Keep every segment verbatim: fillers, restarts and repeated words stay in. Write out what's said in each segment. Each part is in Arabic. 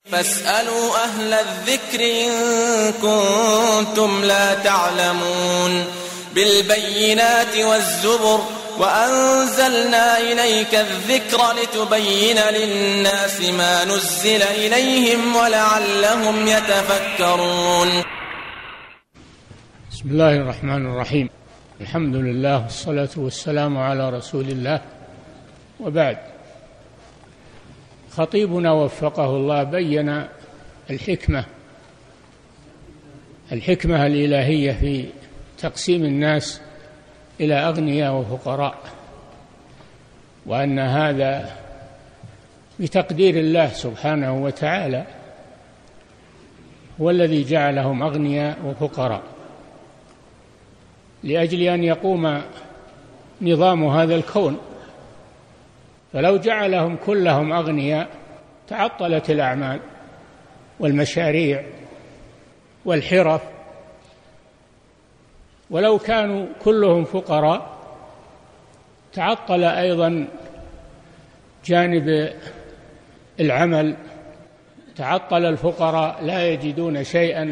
فاسألوا أهل الذكر إن كنتم لا تعلمون بالبينات والزبر وأنزلنا إليك الذكر لتبين للناس ما نزل إليهم ولعلهم يتفكرون. بسم الله الرحمن الرحيم. الحمد لله والصلاة والسلام على رسول الله، وبعد. خطيبنا وفقه الله بين الحكمة الحكمة الإلهية في تقسيم الناس إلى أغنياء وفقراء، وأن هذا بتقدير الله سبحانه وتعالى، هو الذي جعلهم أغنياء وفقراء لأجل أن يقوم نظام هذا الكون. فلو جعلهم كلهم أغنياء تعطلت الأعمال والمشاريع والحرف، ولو كانوا كلهم فقراء تعطل أيضا جانب العمل، تعطل الفقراء لا يجدون شيئا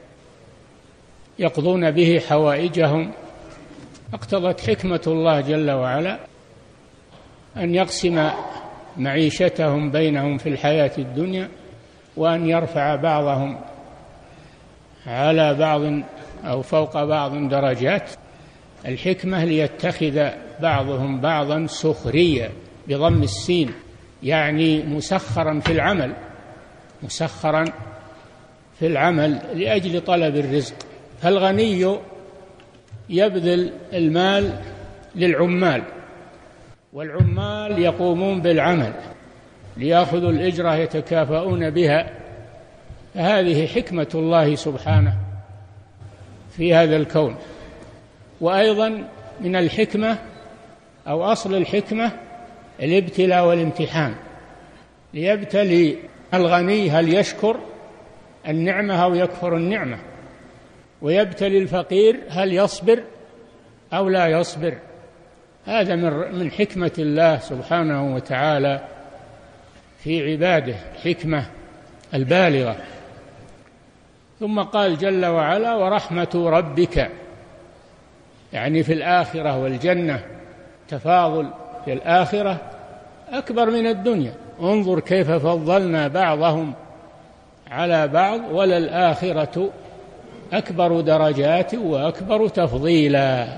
يقضون به حوائجهم. اقتضت حكمة الله جل وعلا أن يقسم معيشتهم بينهم في الحياة الدنيا، وأن يرفع بعضهم على بعض أو فوق بعض درجات. الحكمة ليتخذ بعضهم بعضا سخريا بضم السين، يعني مسخرا في العمل مسخرا في العمل لأجل طلب الرزق. فالغني يبذل المال للعمال، والعمال يقومون بالعمل ليأخذوا الإجرة يتكافؤون بها. فهذه حكمة الله سبحانه في هذا الكون. وأيضا من الحكمة أو أصل الحكمة الابتلاء والامتحان، ليبتلي الغني هل يشكر النعمة أو يكفر النعمة، ويبتلي الفقير هل يصبر أو لا يصبر. هذا من حكمة الله سبحانه وتعالى في عباده، حكمة البالغة. ثم قال جل وعلا: ورحمة ربك، يعني في الآخرة والجنة، تفاضل في الآخرة أكبر من الدنيا. انظر كيف فضلنا بعضهم على بعض، وللآخرة أكبر درجات وأكبر تفضيلا.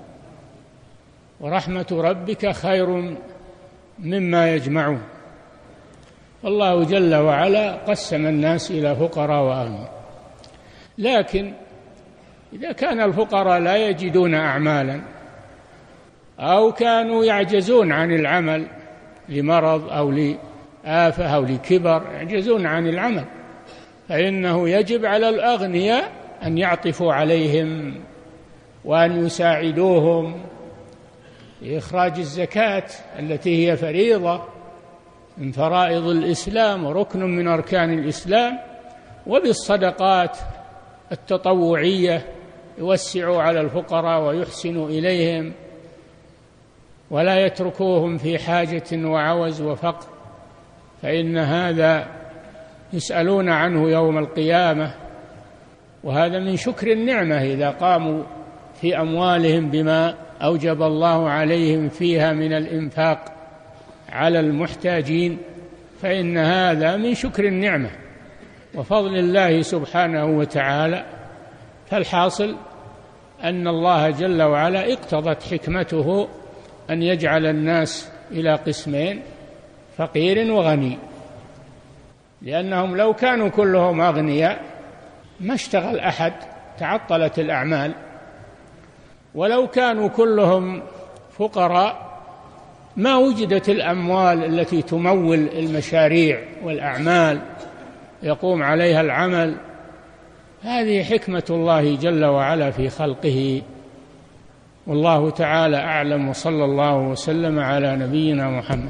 ورحمة ربك خير مما يجمعون. الله جل وعلا قسم الناس إلى فقراء وأغنياء، لكن إذا كان الفقراء لا يجدون أعمالا أو كانوا يعجزون عن العمل لمرض أو لآفة أو لكبر، يعجزون عن العمل، فإنه يجب على الأغنياء أن يعطفوا عليهم وأن يساعدوهم لإخراج الزكاة التي هي فريضة من فرائض الإسلام وركن من أركان الإسلام، وبالصدقات التطوعية يوسعوا على الفقراء ويحسنوا إليهم ولا يتركوهم في حاجة وعوز وفقر، فإن هذا يسألون عنه يوم القيامة. وهذا من شكر النعمة إذا قاموا في أموالهم بما أوجب الله عليهم فيها من الإنفاق على المحتاجين، فإن هذا من شكر النعمة وفضل الله سبحانه وتعالى. فالحاصل أن الله جل وعلا اقتضت حكمته أن يجعل الناس إلى قسمين: فقير وغني، لأنهم لو كانوا كلهم أغنياء ما اشتغل أحد، تعطلت الأعمال. ولو كانوا كلهم فقراء ما وجدت الأموال التي تمول المشاريع والأعمال يقوم عليها العمل. هذه حكمة الله جل وعلا في خلقه. والله تعالى أعلم، وصلى الله وسلم على نبينا محمد.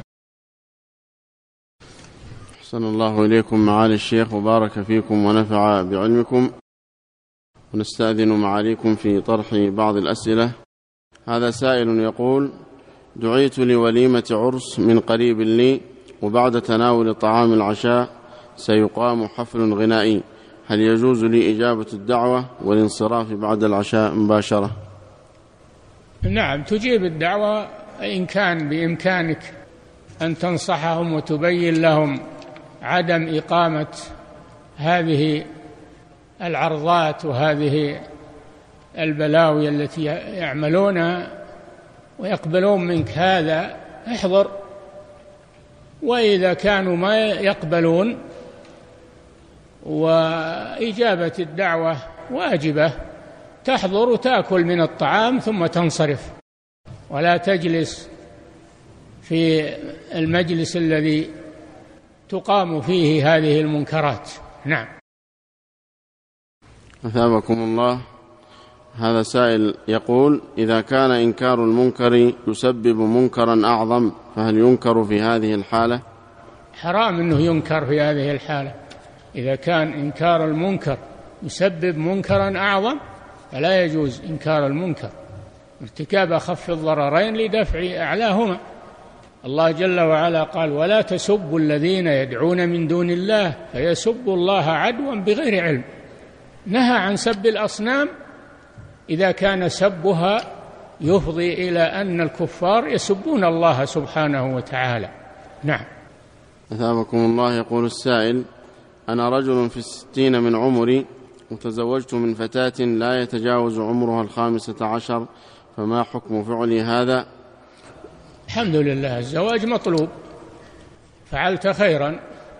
أحسن الله إليكم معالي الشيخ وبارك فيكم ونفع بعلمكم، ونستأذن معاليكم في طرح بعض الأسئلة. هذا سائل يقول: دعيت لوليمة عرس من قريب لي، وبعد تناول طعام العشاء سيقام حفل غنائي، هل يجوز لي إجابة الدعوة والانصراف بعد العشاء مباشرة؟ نعم، تجيب الدعوة إن كان بإمكانك أن تنصحهم وتبين لهم عدم إقامة هذه العرضات وهذه البلاوي التي يعملونها ويقبلون منك هذا، احضر. وإذا كانوا ما يقبلون وإجابة الدعوة واجبة، تحضر وتأكل من الطعام ثم تنصرف، ولا تجلس في المجلس الذي تقام فيه هذه المنكرات. نعم. أثابكم الله. هذا سائل يقول: إذا كان إنكار المنكر يسبب منكرا أعظم فهل ينكر في هذه الحالة؟ حرام أنه ينكر في هذه الحالة. إذا كان إنكار المنكر يسبب منكرا أعظم فلا يجوز إنكار المنكر، ارتكاب أخف الضررين لدفع أعلاهما. الله جل وعلا قال: ولا تسبوا الذين يدعون من دون الله فيسبوا الله عدوا بغير علم. نهى عن سب الأصنام إذا كان سبها يفضي إلى أن الكفار يسبون الله سبحانه وتعالى. نعم. أثابكم الله. يقول السائل: أنا رجل في الستين من عمري وتزوجت من فتاة لا يتجاوز عمرها الخامسة عشر، فما حكم فعلي هذا؟ الحمد لله، الزواج مطلوب، فعلت خيرا.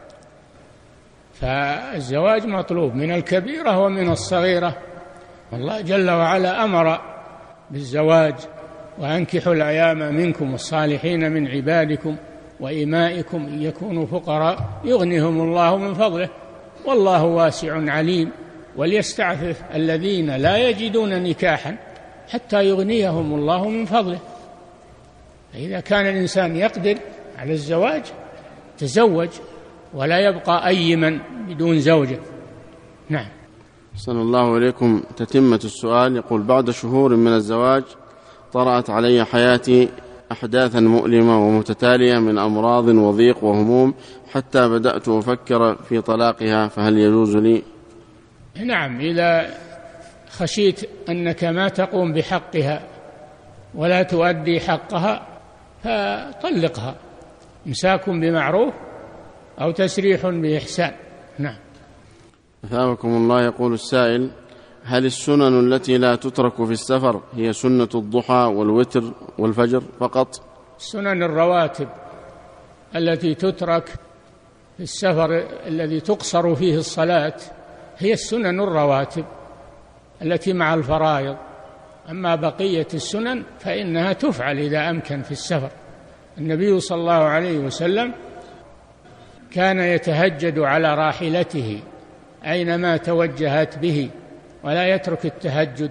فالزواج مطلوب من الكبيرة ومن الصغيرة، والله جل وعلا أمر بالزواج: وأنكحوا الأيام منكم والصالحين من عبادكم وإمائكم إن يكونوا فقراء يغنيهم الله من فضله والله واسع عليم، وليستعفف الذين لا يجدون نكاحا حتى يغنيهم الله من فضله. فإذا كان الإنسان يقدر على الزواج تزوج، ولا يبقى أيما بدون زوجة. نعم. أحسن الله إليكم. تتمة السؤال يقول: بعد شهور من الزواج طرأت علي حياتي أحداثا مؤلمة ومتتالية من أمراض وضيق وهموم حتى بدأت أفكر في طلاقها، فهل يجوز لي؟ نعم، إذا خشيت أنك ما تقوم بحقها ولا تؤدي حقها فطلقها، إمساك بمعروف أو تسريح بإحسان. نعم. أثابكم الله. يقول السائل: هل السنن التي لا تترك في السفر هي سنة الضحى والوتر والفجر فقط؟ السنن الرواتب التي تترك في السفر الذي تقصر فيه الصلاة هي السنن الرواتب التي مع الفرائض، أما بقية السنن فإنها تفعل إذا أمكن في السفر. النبي صلى الله عليه وسلم كان يتهجد على راحلته أينما توجهت به ولا يترك التهجد،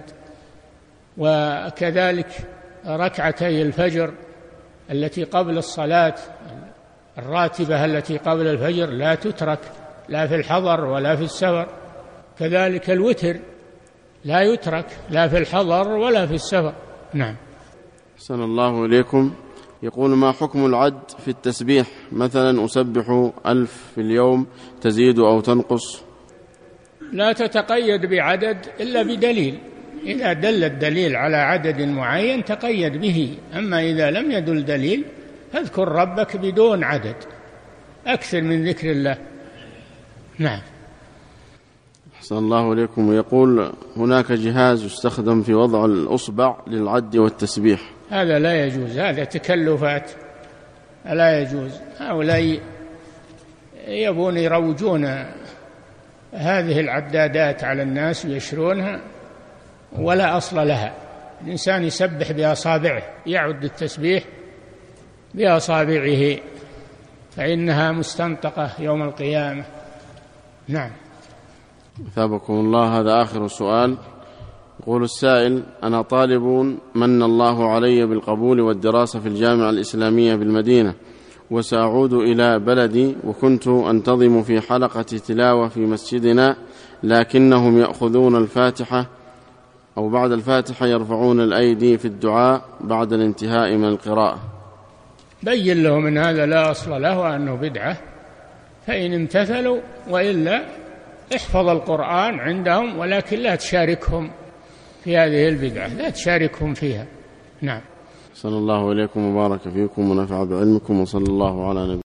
وكذلك ركعتي الفجر التي قبل الصلاة الراتبة التي قبل الفجر لا تترك لا في الحضر ولا في السفر، كذلك الوتر لا يترك لا في الحضر ولا في السفر. نعم. أحسن الله إليكم. يقول: ما حكم العد في التسبيح؟ مثلا أسبح ألف في اليوم، تزيد أو تنقص؟ لا تتقيد بعدد إلا بدليل، إذا دل الدليل على عدد معين تقيد به، أما إذا لم يدل دليل فاذكر ربك بدون عدد، أكثر من ذكر الله. نعم. أحسن الله إليكم. ويقول: هناك جهاز يستخدم في وضع الأصبع للعد والتسبيح، هذا لا يجوز، هذا تكلفات لا يجوز. هؤلاء يبون يروجون هذه العدادات على الناس ويشرونها ولا أصل لها. الإنسان يسبح بأصابعه، يعد التسبيح بأصابعه فإنها مستنطقة يوم القيامة. نعم. أثابكم الله. هذا آخر سؤال. يقول السائل: أنا طالب من الله علي بالقبول والدراسة في الجامعة الإسلامية بالمدينة، وسأعود إلى بلدي، وكنت أنتظم في حلقة تلاوة في مسجدنا، لكنهم يأخذون الفاتحة أو بعد الفاتحة يرفعون الأيدي في الدعاء بعد الانتهاء من القراءة. بين لهم أن هذا لا أصل له وأنه بدعة، فإن امتثلوا، وإلا احفظ القرآن عندهم، ولكن لا تشاركهم في هذه البدعة، لا تشاركهم فيها. نعم. صلى الله إليكم وبارك فيكم ونفع بعلمكم، وصلى الله على نبينا.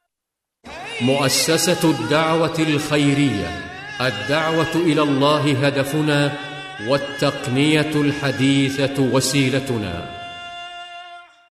مؤسسة الدعوة الخيرية، الدعوة إلى الله هدفنا، والتقنية الحديثة وسيلتنا.